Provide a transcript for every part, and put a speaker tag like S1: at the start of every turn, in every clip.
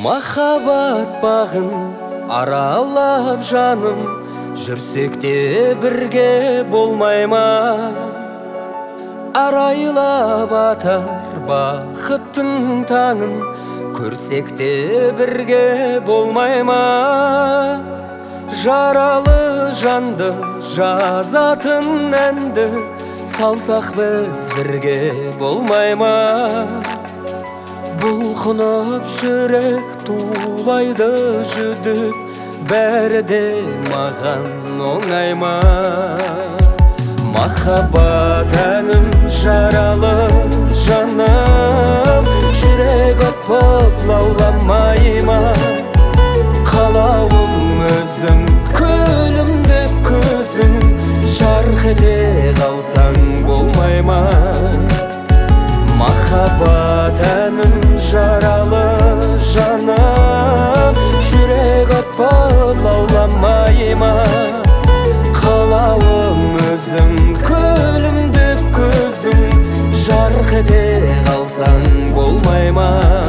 S1: Махаббат бағын аралап жаным, жүрсек те бірге болмай ма? Арайлап атар бақыттың таңын, көрсек те бірге болмай ма? Жаралы жанды жазатын әнді, салсақ біз бірге болмай ма? Бұлқынып жүрек тулайды жүдіп, бәрі де маған оңай ма? Махаббат әнім жаралы жаным, жүрек отпып лауламай ма? Қалауым өзім, күлімдеп көзім, жарқ ете қалсаң болмай ма? Махаббат әнім жаралы жаным, жүрек отпып лауламай ма? Қалауым өзім, күлімдеп көзім, жарқ ете қалсаң болмай ма?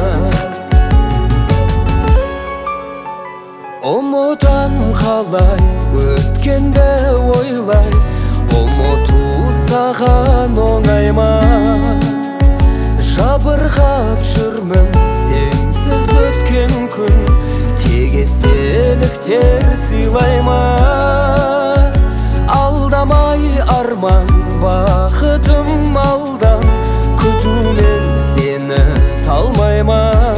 S1: Ұмытам қалай өткенді ойлай, ұмыту саған оңай ма? Жабырқап жүрмін сенсіз өткен күн, тек естеліктер сыйлай ма? Алдамай арман бақытым алдан, күтумен сені талмай ма?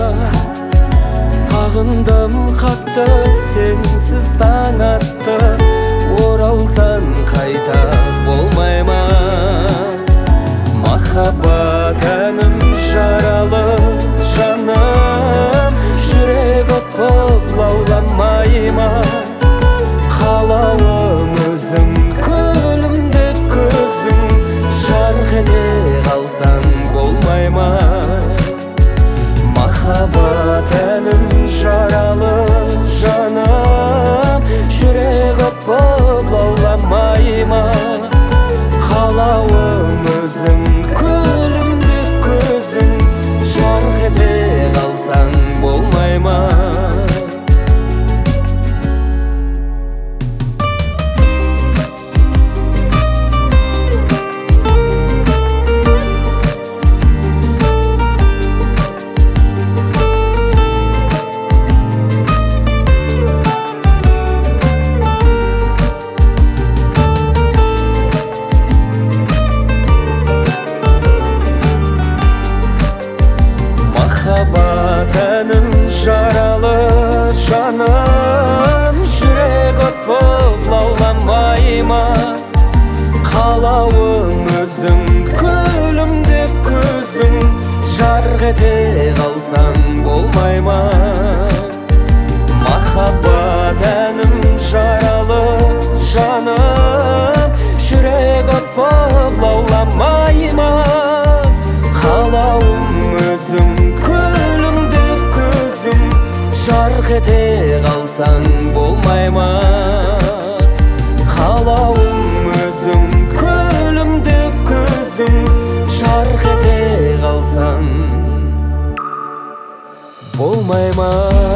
S1: Сағындым қатты сенсіз таң атты, оралсан қайта болмай ма? Махаббат әнім жаралы жаным, жүрек отпып лауламай ма? Қалауым өзім, күлімдеп көзім, жарқ ете қалсаң болмай ма? Махаббат әнім жаралы жаным, жүрек отпып лауламай ма? Қалауым өзім, күлімдеп көзім, жарқ ете қалсаң болмай ма? Махаббат әнім жаралы жаным, жүрек отпып лауламай ма? Қалауым өзің, күлімдеп көзің, жарқ ете қалсаң болмай ма? Махаббат әнім жаралы жаным, жүрек отпып лауламай ма? Қалауым өзің, күлімдеп көзім, жарқ ете қалсаң болмай ма? Қалауым өзің, күлімдеп көзім, жарқ ете қалсаң болмай ма?